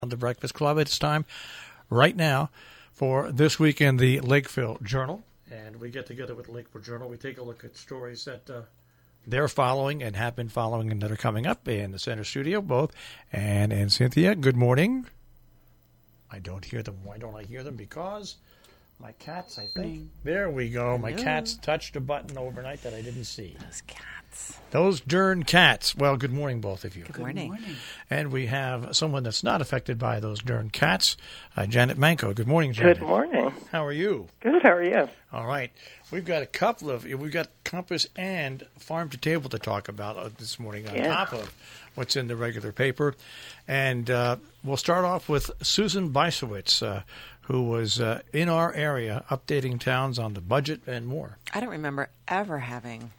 On the Breakfast Club. It's time right now for This Week in the Lakeville Journal. And we get together with the Lakeville Journal. We take a look at stories that they're following and have been following and that are coming up in the center studio, both Ann and Cynthia. Good morning. I don't hear them. Why don't I hear them? Because my cats, I think. There we go. My cats touched a button overnight that I didn't see. Those cats. Those darn cats. Well, good morning, both of you. Good morning. And we have someone that's not affected by those darn cats, Janet Manco. Good morning, Janet. Good morning. How are you? Good. How are you? All right. We've got we've got Compass and Farm to Table to talk about this morning on top of what's in the regular paper. And we'll start off with Susan Bysowitz, who was in our area updating towns on the budget and more. I don't remember ever having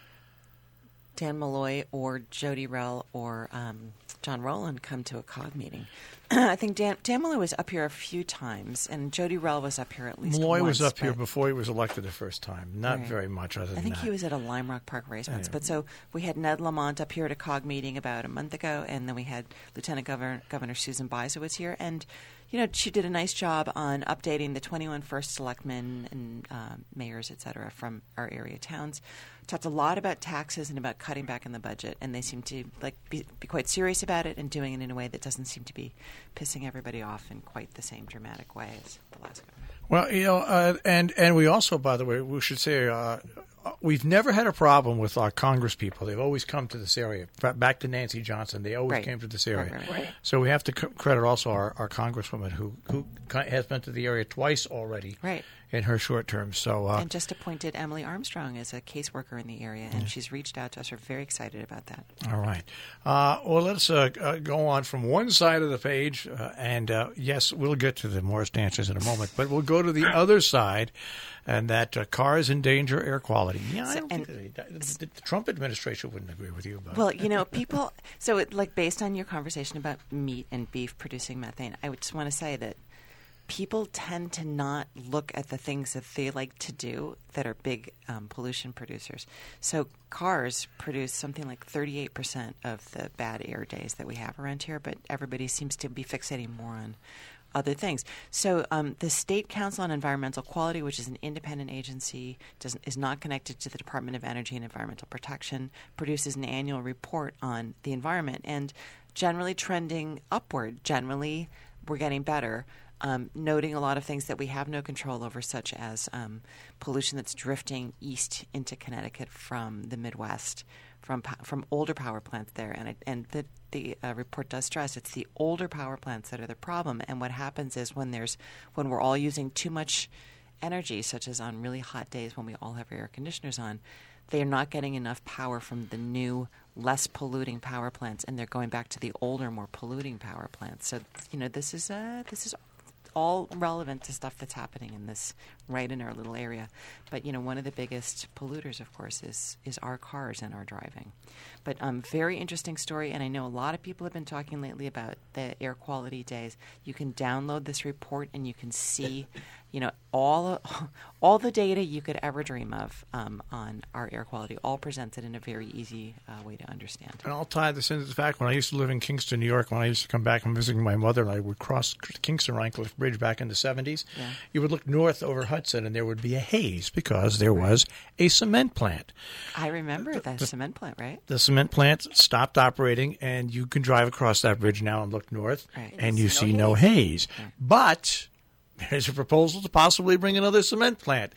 Dan Malloy or Jody Rell or John Rowland come to a COG meeting. I think Dan Malloy was up here a few times, and Jody Rell was up here at least Malloy once. was up here before he was elected the first time. Not very much other than that. I think he was at a Lime Rock Park race once. But so we had Ned Lamont up here at a COG meeting about a month ago, and then we had Lieutenant Governor Susan Bysowitz here. And, you know, she did a nice job on updating the 21 first selectmen and mayors, et cetera, from our area towns. Talked a lot about taxes and about cutting back in the budget, and they seem to be quite serious about it and doing it in a way that doesn't seem to be pissing everybody off in quite the same dramatic way as the last government. Well, you know, and we also, by the way, we should say we've never had a problem with our Congress people. They've always come to this area. Back to Nancy Johnson, they always came to this area. Right. So we have to credit also our Congresswoman who has been to the area twice already. Right. In her short term. So, and just appointed Emily Armstrong as a caseworker in the area, and she's reached out to us. We're very excited about that. All right. Well, let's go on from one side of the page, and yes, we'll get to the Morris dancers in a moment, but we'll go to the other side, and that cars endanger air quality. Yeah, I don't think the Trump administration wouldn't agree with you about it. Well, you know, people – so, based on your conversation about meat and beef producing methane, I would just want to say that people tend to not look at the things that they like to do that are big pollution producers. So cars produce something like 38% of the bad air days that we have around here, but everybody seems to be fixating more on other things. So the State Council on Environmental Quality, which is an independent agency, is not connected to the Department of Energy and Environmental Protection, produces an annual report on the environment and generally trending upward. Generally, we're getting better. Noting a lot of things that we have no control over, such as pollution that's drifting east into Connecticut from the Midwest, from older power plants there. And the report does stress it's the older power plants that are the problem. And what happens is when we're all using too much energy, such as on really hot days when we all have air conditioners on, they are not getting enough power from the new, less polluting power plants, and they're going back to the older, more polluting power plants. So, you know, this is all relevant to stuff that's happening in this right in our little area. But, you know, one of the biggest polluters, of course, is our cars and our driving. But very interesting story, and I know a lot of people have been talking lately about the air quality days. You can download this report and you can see, you know, all the data you could ever dream of on our air quality, all presented in a very easy way to understand. And I'll tie this into the fact when I used to live in Kingston, New York, when I used to come back from visiting my mother, and I would cross Kingston-Rhinecliff Bridge back in the 70s, you would look north over Hudson, and there would be a haze because there was a cement plant. I remember that cement plant, right? The cement plant stopped operating, and you can drive across that bridge now and look north, and you see no haze. Right. But there's a proposal to possibly bring another cement plant.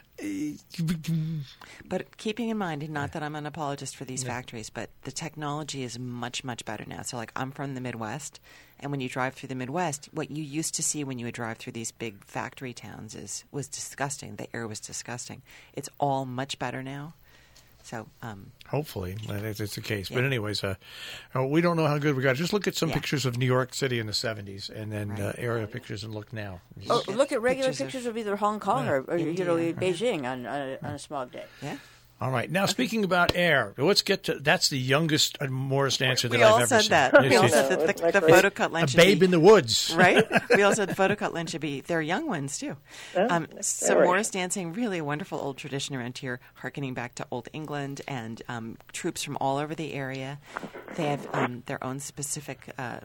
But keeping in mind, not that I'm an apologist for these factories, but the technology is much, much better now. So, like, I'm from the Midwest, and when you drive through the Midwest, what you used to see when you would drive through these big factory towns was disgusting. The air was disgusting. It's all much better now. So hopefully it's the case. Yeah. But anyways, we don't know how good we got. Just look at some pictures of New York City in the 70s and then area pictures and look now. Oh, look at regular pictures of either Hong Kong or Beijing on a smog day. Yeah. All right. Now, speaking about air, let's get to – that's the youngest Morris dancer that I've ever seen. We all said that. The photocut line should be – a babe in the woods. Right? We all said the photocut line should be – they're young ones, too. So Morris dancing, really a wonderful old tradition around here, hearkening back to Old England and troops from all over the area. They have their own specific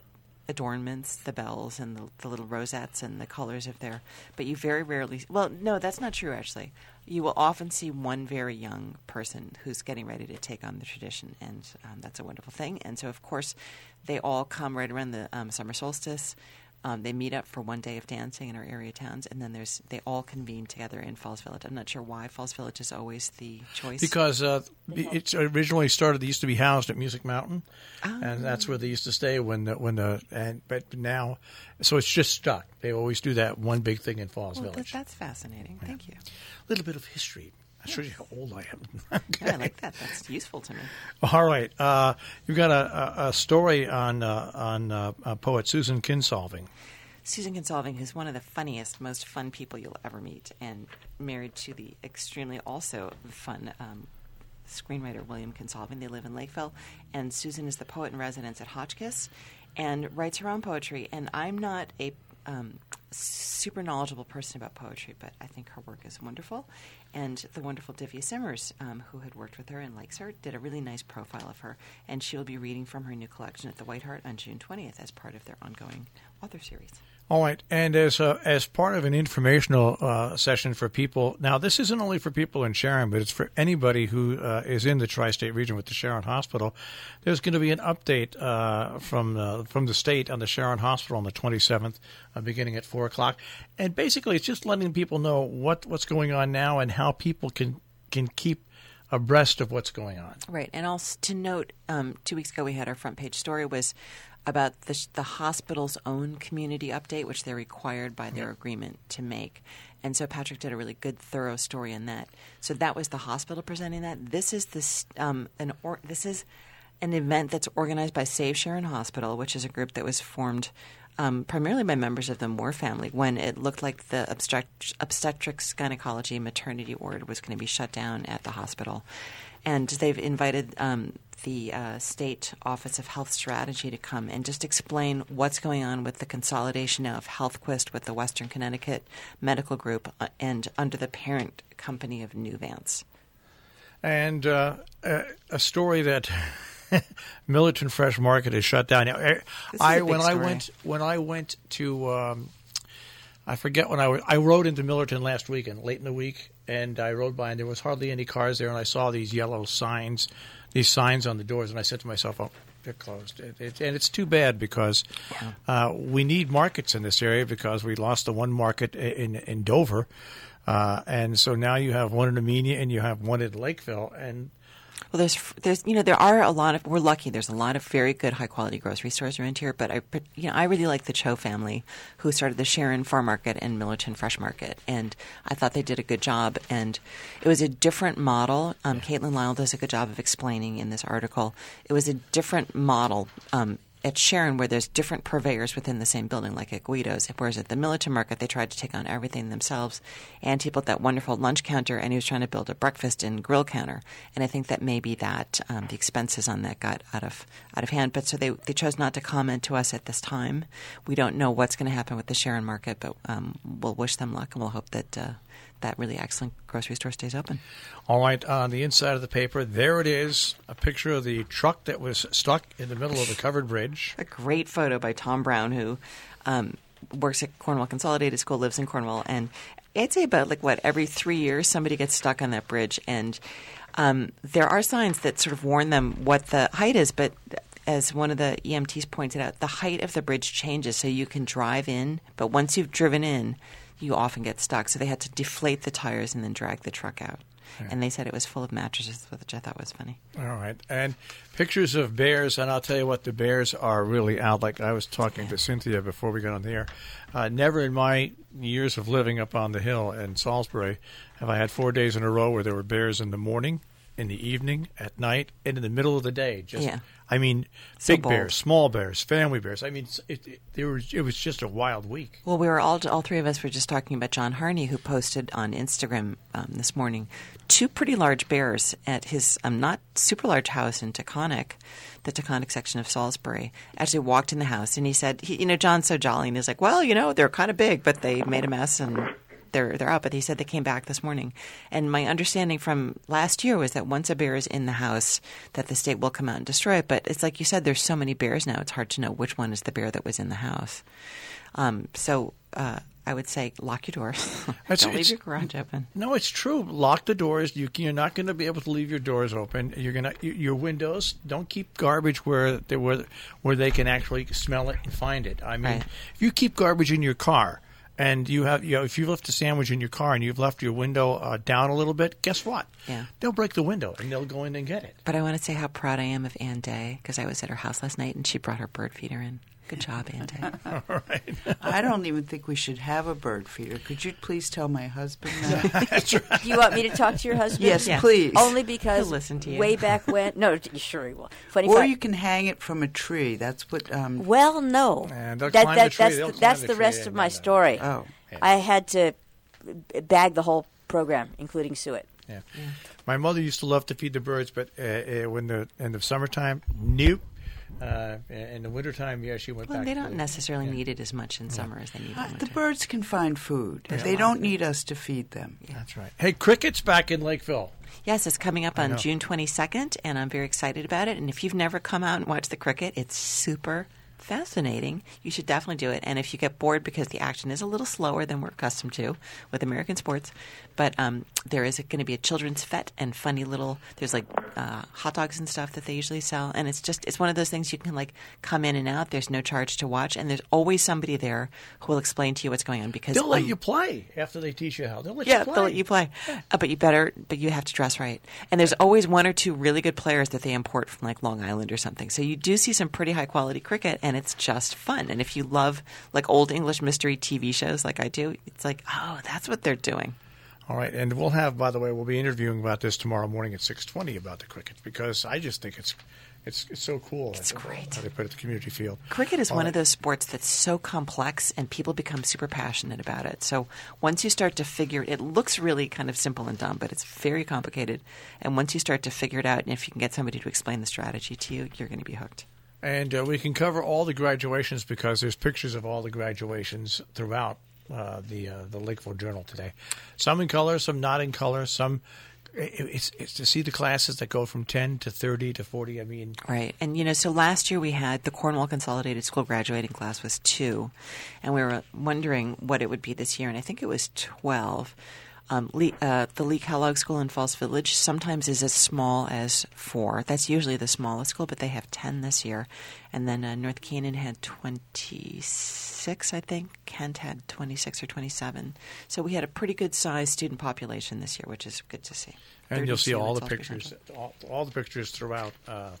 adornments, the bells and the little rosettes and the colors of their. But you very rarely. Well, no, that's not true. Actually, you will often see one very young person who's getting ready to take on the tradition, and that's a wonderful thing. And so, of course, they all come right around the summer solstice. They meet up for one day of dancing in our area towns, and then they all convene together in Falls Village. I'm not sure why Falls Village is always the choice. Because it's originally started. They used to be housed at Music Mountain, and that's where they used to stay but now, so it's just stuck. They always do that one big thing in Falls Village. That's fascinating. Yeah. Thank you. A little bit of history. I'll show you how old I am. Okay. Yeah, I like that. That's useful to me. All right. You've got a story on poet Susan Kinsolving. Susan Kinsolving, who's one of the funniest, most fun people you'll ever meet, and married to the extremely also fun screenwriter William Kinsolving. They live in Lakeville, and Susan is the poet in residence at Hotchkiss and writes her own poetry. And I'm not a super knowledgeable person about poetry, but I think her work is wonderful. And the wonderful Divya Simmers, who had worked with her and likes her, did a really nice profile of her. And she will be reading from her new collection at the White Hart on June 20th as part of their ongoing author series. All right, and as part of an informational session for people, now this isn't only for people in Sharon, but it's for anybody who is in the tri-state region with the Sharon Hospital. There's going to be an update from the state on the Sharon Hospital on the 27th, beginning at 4:00, and basically it's just letting people know what's going on now and how people can keep abreast of what's going on. Right, and also to note, 2 weeks ago we had our front page story was about the hospital's own community update, which they're required by their agreement to make. And so Patrick did a really good, thorough story on that. So that was the hospital presenting that. This is an event that's organized by Save Sharon Hospital, which is a group that was formed primarily by members of the Moore family when it looked like the obstetrics, gynecology, maternity ward was going to be shut down at the hospital. And they've invited the State Office of Health Strategy to come and just explain what's going on with the consolidation of HealthQuest with the Western Connecticut Medical Group and under the parent company of Nuvance. And a story that Millerton Fresh Market is shut down. When I went to I forget when I rode into Millerton last weekend, late in the week, and I rode by and there was hardly any cars there, and I saw these yellow signs, on the doors, and I said to myself, "Oh, they're closed." And it's too bad because we need markets in this area because we lost the one market in Dover, and so now you have one in Amenia and you have one in Lakeville, and. Well, there are a lot of. We're lucky. There's a lot of very good, high quality grocery stores around here. But I really like the Cho family, who started the Sharon Farm Market and Millerton Fresh Market, and I thought they did a good job. And it was a different model. Caitlin Lyle does a good job of explaining in this article. It was a different model. At Sharon, where there's different purveyors within the same building, like at Guido's, whereas at the Millerton Market, they tried to take on everything themselves. And he built that wonderful lunch counter, and he was trying to build a breakfast and grill counter. And I think that maybe that the expenses on that got out of hand. But so they chose not to comment to us at this time. We don't know what's going to happen with the Sharon Market, but we'll wish them luck, and we'll hope that that really excellent grocery store stays open. All right, on the inside of the paper, there it is, a picture of the truck that was stuck in the middle of the covered bridge. A great photo by Tom Brown, who works at Cornwall Consolidated School, lives in Cornwall, and I'd say about every 3 years somebody gets stuck on that bridge, and there are signs that sort of warn them what the height is, but as one of the EMTs pointed out, the height of the bridge changes, so you can drive in, but once you've driven in, you often get stuck. So they had to deflate the tires and then drag the truck out. Yeah. And they said it was full of mattresses, which I thought was funny. All right. And pictures of bears, and I'll tell you what, the bears are really out. Like I was talking to Cynthia before we got on the air. Never in my years of living up on the hill in Salisbury have I had 4 days in a row where there were bears in the morning, in the evening, at night, and in the middle of the day. I mean, so big bold. Bears, small bears, family bears. I mean, it was just a wild week. Well, we were all three of us were just talking about John Harney, who posted on Instagram this morning 2 pretty large bears at his not super large house in Taconic, the Taconic section of Salisbury. Actually walked in the house, and he said, John's so jolly, and he's like, well, they're kind of big, but they made a mess, and they're out. But he said they came back this morning. And my understanding from last year was that once a bear is in the house, that the state will come out and destroy it. But it's like you said, there's so many bears now, it's hard to know which one is the bear that was in the house. So I would say lock your doors. Don't leave your garage open. No, it's true. Lock the doors. You're not going to be able to leave your doors open. Your windows. Don't keep garbage where they can actually smell it and find it. I mean, if you keep garbage in your car and if you left a sandwich in your car and you've left your window down a little bit, guess what? Yeah. They'll break the window and they'll go in and get it. But I want to say how proud I am of Ann Day because I was at her house last night and she brought her bird feeder in. Good job, Ann Day. All right. I don't even think we should have a bird feeder. Could you please tell my husband that? That's right. Do you want me to talk to your husband? Yes, please. Only because He'll listen to you. way back when. No, sure he will. Or you can hang it from a tree. That's what. Well, no. And they'll climb the tree. That's the rest of my story. Oh. I had to bag the whole program, including suet. Yeah. My mother used to love to feed the birds, but when the end of summertime, nope. In the wintertime, she went back. Well, they don't necessarily need it as much in summer as they need in winter. The birds can find food. They don't need us to feed them. Yeah. That's right. Hey, cricket's back in Lakeville. Yes, it's coming up on June 22nd, and I'm very excited about it. And if you've never come out and watched the cricket, it's super fascinating. You should definitely do it. And if you get bored because the action is a little slower than we're accustomed to with American sports, but there is going to be a children's fete and funny little, there's like hot dogs and stuff that they usually sell. And it's one of those things you can like come in and out. There's no charge to watch. And there's always somebody there who will explain to you what's going on because they'll let you play after they teach you how. They'll let you play. They'll let you play. But you have to dress right. And there's always one or two really good players that they import from like Long Island or something. So you do see some pretty high quality cricket and it's just fun. And if you love like old English mystery TV shows like I do, it's like, oh, that's what they're doing. All right, and we'll be interviewing about this tomorrow morning at 6:20 about the cricket because I just think it's so cool. It's great. How they put it at the community field. Cricket is one of those sports that's so complex and people become super passionate about it. So once you start to figure it looks really kind of simple and dumb, but it's very complicated. And once you start to figure it out, and if you can get somebody to explain the strategy to you, you're going to be hooked. And we can cover all the graduations because there's pictures of all the graduations throughout the Lakeville Journal today. Some in color, some not in color. Some it's to see the classes that go from 10 to 30 to 40. I mean, right. And so last year we had the Cornwall Consolidated School graduating class was 2, and we were wondering what it would be this year, and I think it was 12. The Lee Kellogg School in Falls Village sometimes is as small as 4. That's usually the smallest school, but they have 10 this year. And then North Canaan had 26, I think. Kent had 26 or 27. So we had a pretty good sized student population this year, which is good to see. And you'll see all the pictures, all the pictures throughout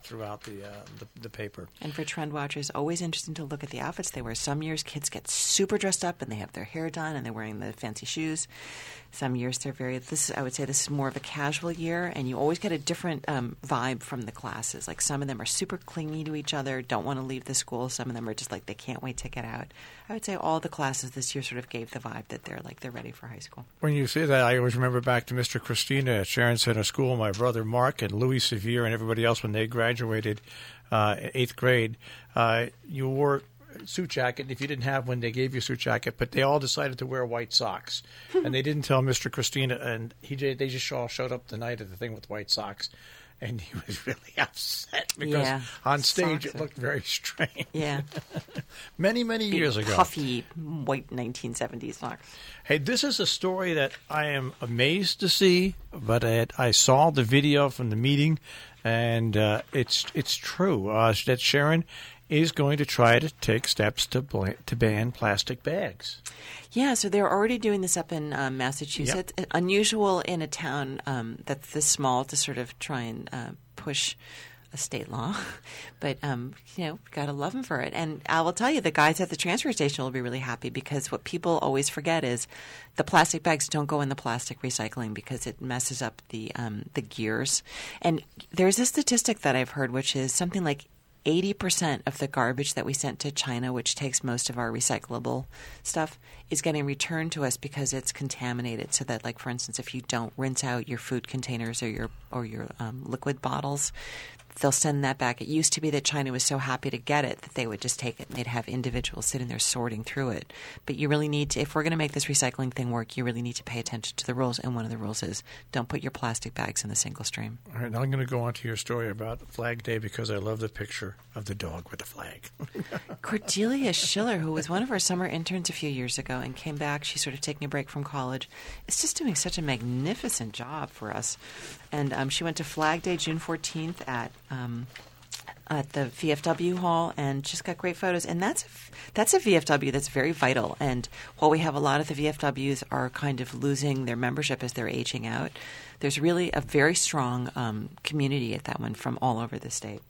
the paper. And for trend watchers, always interesting to look at the outfits they wear. Some years kids get super dressed up and they have their hair done and they're wearing the fancy shoes. Some years they're I would say this is more of a casual year, and you always get a different vibe from the classes. Like some of them are super clingy to each other, don't want to leave the school. Some of them are just like they can't wait to get out. I would say all the classes this year sort of gave the vibe that they're ready for high school. When you say that, I always remember back to Mr. Christina at Sharon Center School, my brother Mark and Louis Sevier and everybody else when they graduated 8th grade. You wore suit jacket if you didn't have one. They gave you a suit jacket, but they all decided to wear white socks, and they didn't tell Mr. Christina, and they just all showed up the night of the thing with white socks, and he was really upset because on stage it looked very strange. Yeah, many years ago. Puffy white 1970s socks. Hey, this is a story that I am amazed to see, but I saw the video from the meeting, and it's true that Sharon is going to try to take steps to ban plastic bags. Yeah, so they're already doing this up in Massachusetts. Yep. Unusual in a town that's this small to sort of try and push a state law. But, got to love them for it. And I will tell you, the guys at the transfer station will be really happy because what people always forget is the plastic bags don't go in the plastic recycling because it messes up the gears. And there's a statistic that I've heard, which is something like 80% of the garbage that we sent to China, which takes most of our recyclable stuff, is getting returned to us because it's contaminated. So that, like, for instance, if you don't rinse out your food containers or your liquid bottles, they'll send that back. It used to be that China was so happy to get it that they would just take it and they'd have individuals sitting there sorting through it. But you really need to, if we're going to make this recycling thing work, you really need to pay attention to the rules. And one of the rules is don't put your plastic bags in the single stream. All right, now I'm going to go on to your story about Flag Day because I love the picture of the dog with the flag. Cordelia Schiller, who was one of our summer interns a few years ago and came back, she's sort of taking a break from college, is just doing such a magnificent job for us. And she went to Flag Day June 14th at the VFW hall and just got great photos. And that's a VFW that's very vital. And while we have a lot of the VFWs are kind of losing their membership as they're aging out, there's really a very strong community at that one from all over the state.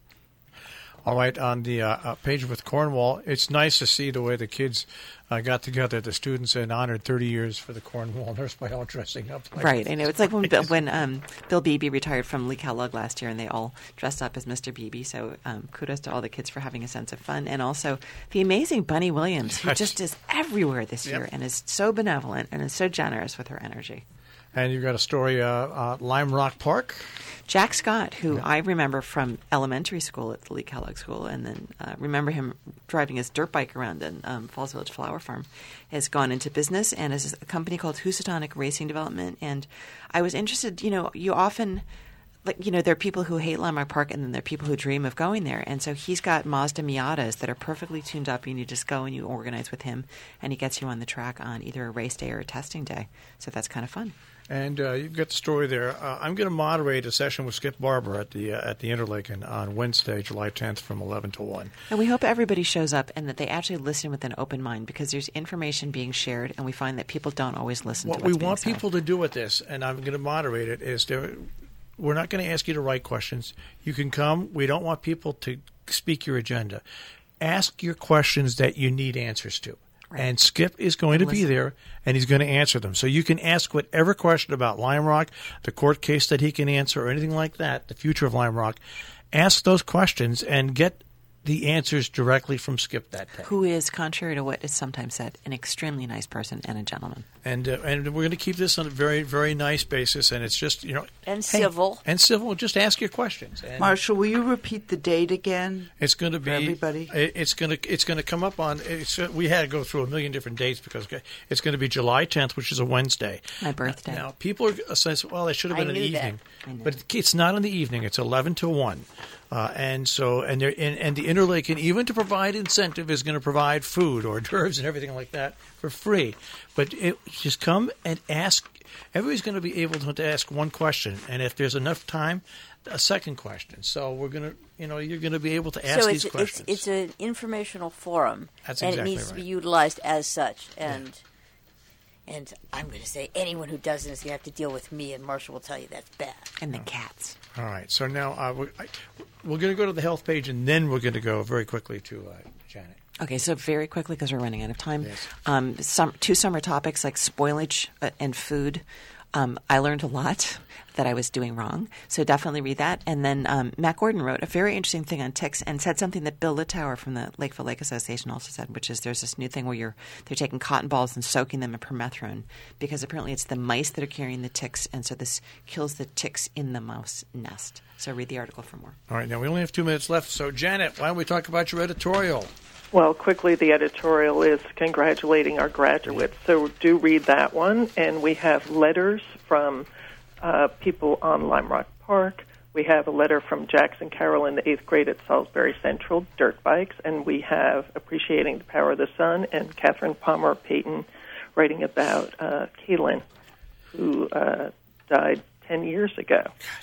All right, on the page with Cornwall, it's nice to see the way the kids got together, the students, and honored 30 years for the Cornwall Nurse by all dressing up. Like right, I know. It's like when Bill Beebe retired from Lee Kellogg last year, and they all dressed up as Mr. Beebe. So kudos to all the kids for having a sense of fun. And also the amazing Bunny Williams, who just is everywhere this year and is so benevolent and is so generous with her energy. And you've got a story, Lime Rock Park. Jack Scott, who I remember from elementary school at the Lee Kellogg School, and then remember him driving his dirt bike around in Falls Village Flower Farm, has gone into business and has a company called Housatonic Racing Development. And I was interested, you often, there are people who hate Lime Rock Park, and then there are people who dream of going there. And so he's got Mazda Miatas that are perfectly tuned up, and you just go and you organize with him, and he gets you on the track on either a race day or a testing day. So that's kind of fun. And you've got the story there. I'm going to moderate a session with Skip Barber at the Interlaken on Wednesday, July 10th from 11 to 1. And we hope everybody shows up and that they actually listen with an open mind, because there's information being shared, and we find that people don't always listen to what's being said. What we want people to do with this, and I'm going to moderate it, is we're not going to ask you to write questions. You can come. We don't want people to speak your agenda. Ask your questions that you need answers to. Right. And Skip is going to be there, and he's going to answer them. So you can ask whatever question about Lime Rock, the court case that he can answer, or anything like that, the future of Lime Rock. Ask those questions and get the answers directly from Skip that day. Who is, contrary to what is sometimes said, an extremely nice person and a gentleman. And we're going to keep this on a very, very nice basis, and it's just, And civil. And civil. Just ask your questions. And Marshall, will you repeat the date again? It's going to be everybody. It's going to come up on. We had to go through a million different dates because it's going to be July 10th, which is a Wednesday. My birthday. Now people are saying, well, it should have been in the evening, but it's not in the evening. It's 11 to 1. And the Interlaken, even to provide incentive, is going to provide food, hors d'oeuvres, and everything like that for free. But just come and ask. Everybody's going to be able to ask one question, and if there's enough time, a second question. So we're going to, you're going to be able to ask these questions. It's an informational forum, That's and exactly it needs right. to be utilized as such. And I'm going to say anyone who doesn't is going to have to deal with me, and Marshall will tell you that's bad. And the cats. All right. So now we're going to go to the health page, and then we're going to go very quickly to Janet. Okay, so very quickly, because we're running out of time, Yes. Two summer topics like spoilage and food. I learned a lot that I was doing wrong, so definitely read that. And then Matt Gordon wrote a very interesting thing on ticks and said something that Bill Littauer from the Lakeville Lake Association also said, which is there's this new thing where they're taking cotton balls and soaking them in permethrin, because apparently it's the mice that are carrying the ticks, and so this kills the ticks in the mouse nest. So read the article for more. All right, now we only have 2 minutes left, so Janet, why don't we talk about your editorial? Well, quickly, the editorial is congratulating our graduates, so do read that one. And we have letters from people on Lime Rock Park. We have a letter from Jackson Carroll in the 8th grade at Salisbury Central, dirt bikes. And we have Appreciating the Power of the Sun, and Catherine Palmer Payton writing about Kaylin, who died 10 years ago.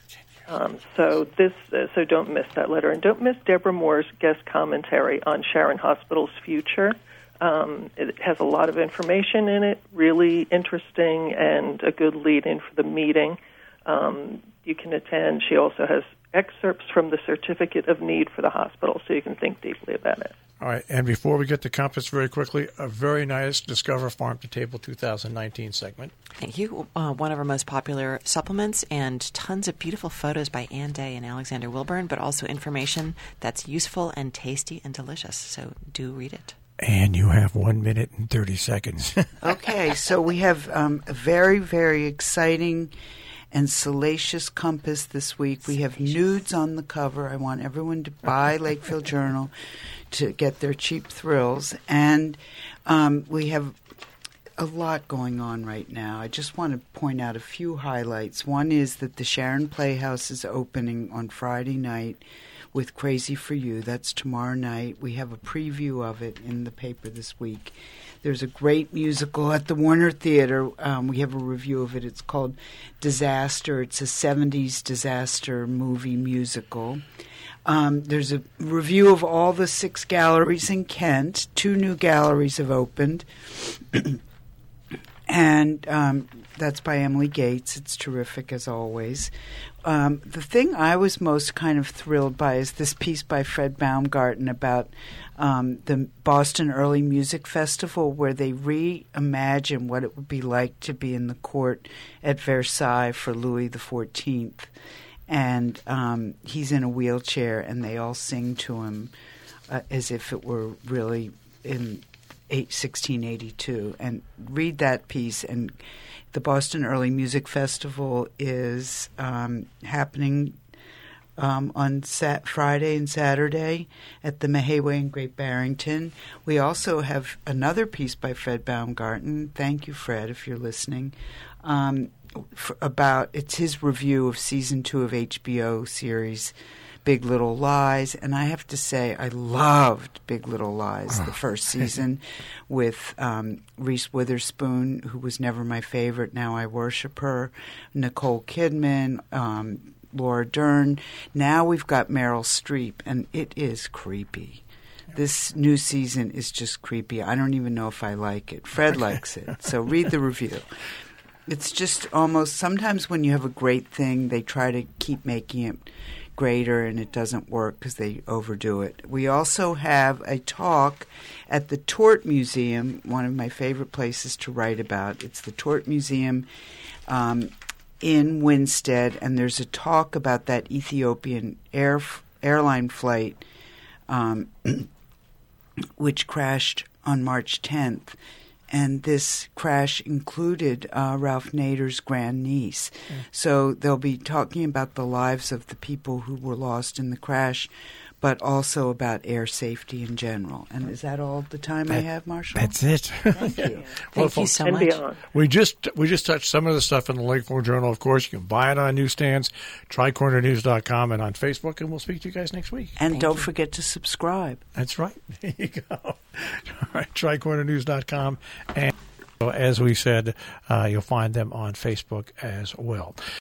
So don't miss that letter, and don't miss Deborah Moore's guest commentary on Sharon Hospital's future. It has a lot of information in it, really interesting, and a good lead-in for the meeting. You can attend. She also has excerpts from the Certificate of Need for the hospital, so you can think deeply about it. All right, and before we get to Compass very quickly, a very nice Discover Farm to Table 2019 segment. Thank you. One of our most popular supplements, and tons of beautiful photos by Ann Day and Alexander Wilburn, but also information that's useful and tasty and delicious. So do read it. And you have 1 minute and 30 seconds. Okay, so we have a very, very exciting and Salacious Compass this week. We have nudes on the cover. I want everyone to buy Lakeville Journal to get their cheap thrills. And we have a lot going on right now. I just want to point out a few highlights. One is that the Sharon Playhouse is opening on Friday night with Crazy for You. That's tomorrow night. We have a preview of it in the paper this week. There's a great musical at the Warner Theater. We have a review of it. It's called Disaster. It's a 70s disaster movie musical. There's a review of all the 6 galleries in Kent. 2 new galleries have opened. And that's by Emily Gates. It's terrific, as always. The thing I was most kind of thrilled by is this piece by Fred Baumgarten about the Boston Early Music Festival, where they reimagine what it would be like to be in the court at Versailles for Louis XIV. And he's in a wheelchair, and they all sing to him as if it were really in 1682. And read that piece. And the Boston Early Music Festival is happening on Friday and Saturday at the Mahayway in Great Barrington. We also have another piece by Fred Baumgarten. Thank you, Fred, if you're listening. It's his review of season 2 of HBO series Big Little Lies, and I have to say I loved Big Little Lies, the first season, with Reese Witherspoon, who was never my favorite. Now I worship her. Nicole Kidman, Laura Dern. Now we've got Meryl Streep, and it is creepy. This new season is just creepy. I don't even know if I like it. Fred likes it, so read the review. It's just almost, sometimes when you have a great thing, they try to keep making it greater, and it doesn't work because they overdo it. We also have a talk at the Tort Museum, one of my favorite places to write about. It's the Tort Museum in Winstead, and there's a talk about that Ethiopian airline flight which crashed on March 10th. And this crash included Ralph Nader's grandniece. So they'll be talking about the lives of the people who were lost in the crash, but also about air safety in general. And is that all the time I have, Marshall? That's it. Thank you. Thank you so And much. beyond. We just touched some of the stuff in the Lakeville Journal. Of course, you can buy it on newsstands, tricornernews.com, and on Facebook, and we'll speak to you guys next week. And don't forget to subscribe. That's right. There you go. All right, tricornernews.com. And as we said, you'll find them on Facebook as well.